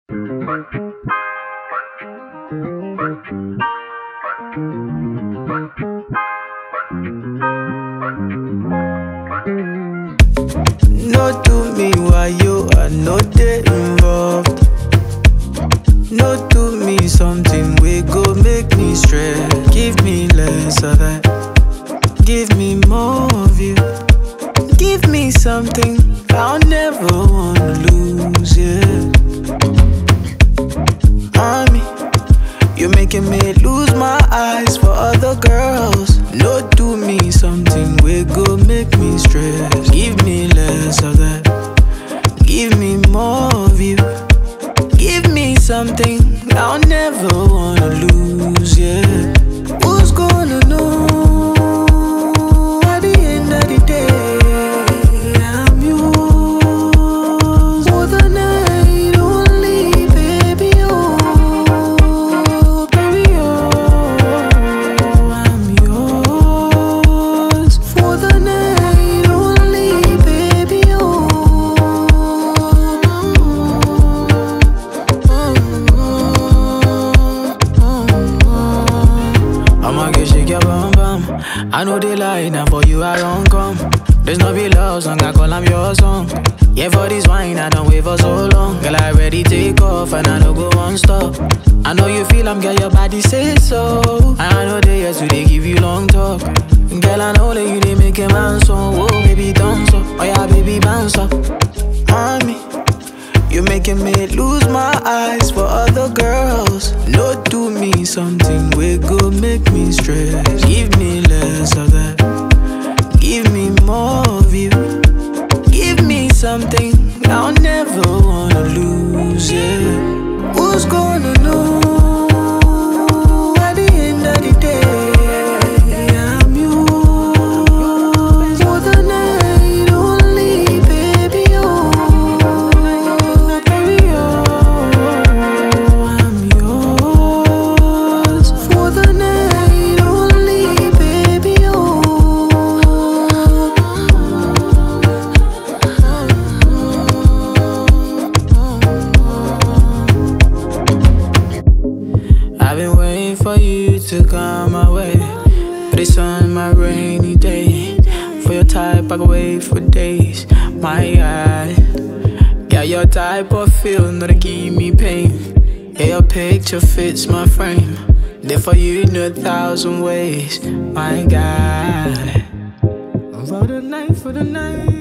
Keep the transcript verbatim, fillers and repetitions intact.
No do me why you are not there involved. No do me something we go make me stress. Give me less of that, give me more of you. Give me something I'll never wanna lose, yeah. Mommy, you're making me lose my eyes for other girls. No do me something we go make me stress. Give me less of that, give me more of you. Give me something I'll never wanna lose, yeah. Who's gonna know at the end of the day? I'm yours for the night only, baby, oh, baby, oh. I'm yours for the night only, baby, oh. I'ma get shake your bum bum. I know they lie, now for you I don't come. There's no be love song, I call I'm your song. Yeah, for this wine, I don't wait for so long. Girl, I already take off and I don't go one stop. I know you feel I'm girl, your body say so. And I know they yes, they give you long talk. Girl, I know that you they make a man so. Oh, baby, dance up. Oh yeah, baby, bounce up. Mommy, you're making me lose my eyes for other girls. No do me something we go make me stress. Give me less of that, give me more of you. Give me something I'll never wanna lose, yeah. Who's gonna know at the end of the day? I'm yours for the night only, baby, oh, baby, oh. I'm yours for the night only, baby, oh. I've been waiting for you to come my way, but it's on my rainy day. For your type, I can wait for days. My God, yeah, your type of feel, not to give me pain. Yeah, your picture fits my frame. There for you in a thousand ways. My God, for the night, for the night.